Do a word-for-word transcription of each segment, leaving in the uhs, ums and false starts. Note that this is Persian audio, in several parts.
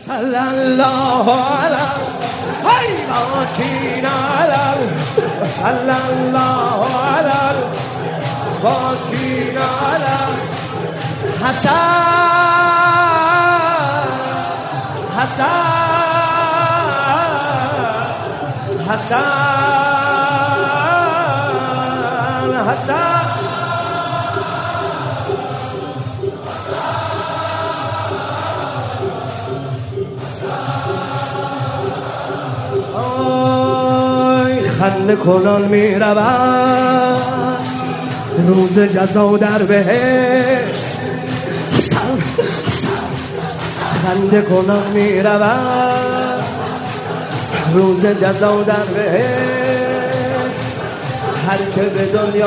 صلی الله علی های باکین علی صلی الله علی باکین علی حسن حسن حسن حسن آی خنده کنان می رود روز جزا در بهشت خنده کنان می رود روز جزا در بهشت هر که به دنیا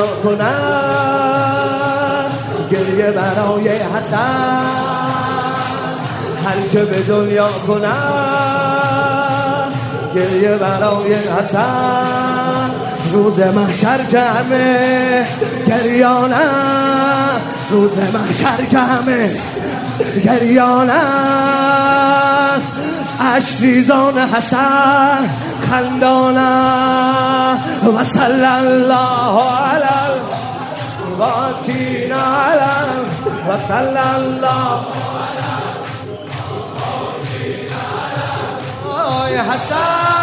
کند گریه برای حسن هر که به دنیا کند گریه برای حسن روز محشر که همه گریانه روز محشر که همه گریانه اشک ریزان حسن خندانه و صلی الله علی باکین علی و صلی الله علی حسن